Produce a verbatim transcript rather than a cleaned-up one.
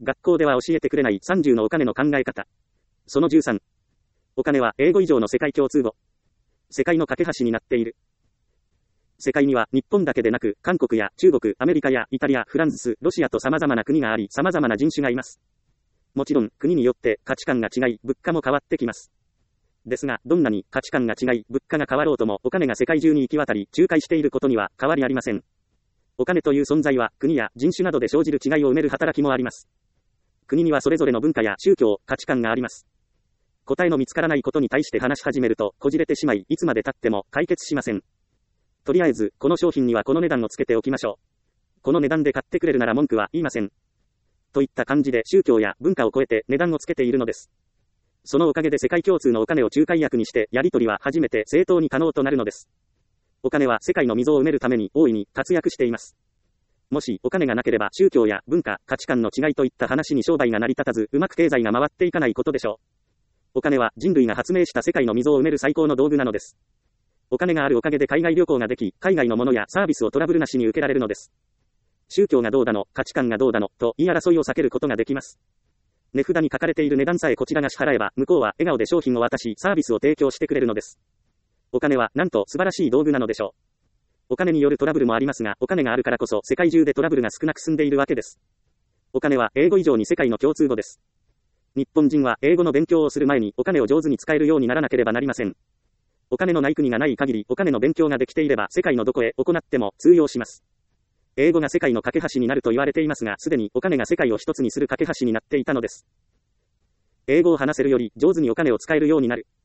学校では教えてくれないさんじゅうのお金の考え方。そのじゅうさん。お金は英語以上の世界共通語。世界の架け橋になっている。世界には日本だけでなく、韓国や中国、アメリカやイタリア、フランス、ロシアと様々な国があり、様々な人種がいます。もちろん、国によって価値観が違い、物価も変わってきます。ですが、どんなに価値観が違い、物価が変わろうとも、お金が世界中に行き渡り、仲介していることには変わりありません。お金という存在は、国や人種などで生じる違いを埋める働きもあります。国にはそれぞれの文化や宗教、価値観があります。答えの見つからないことに対して話し始めると、こじれてしまい、いつまで経っても解決しません。とりあえず、この商品にはこの値段をつけておきましょう。この値段で買ってくれるなら文句は言いません。といった感じで宗教や文化を超えて値段をつけているのです。そのおかげで世界共通のお金を仲介役にして、やり取りは初めて正当に可能となるのです。お金は世界の溝を埋めるために大いに活躍しています。もしお金がなければ宗教や文化、価値観の違いといった話に商売が成り立たず、うまく経済が回っていかないことでしょう。お金は人類が発明した世界の溝を埋める最高の道具なのです。お金があるおかげで海外旅行ができ、海外のものやサービスをトラブルなしに受けられるのです。宗教がどうだの、価値観がどうだの、と言い争いを避けることができます。値札に書かれている値段さえこちらが支払えば、向こうは笑顔で商品を渡し、サービスを提供してくれるのです。お金は、なんと素晴らしい道具なのでしょう。お金によるトラブルもありますが、お金があるからこそ世界中でトラブルが少なく済んでいるわけです。お金は英語以上に世界の共通語です。日本人は英語の勉強をする前にお金を上手に使えるようにならなければなりません。お金のない国がない限り、お金の勉強ができていれば世界のどこへ行っても通用します。英語が世界の架け橋になると言われていますが、すでにお金が世界を一つにする架け橋になっていたのです。英語を話せるより上手にお金を使えるようになる。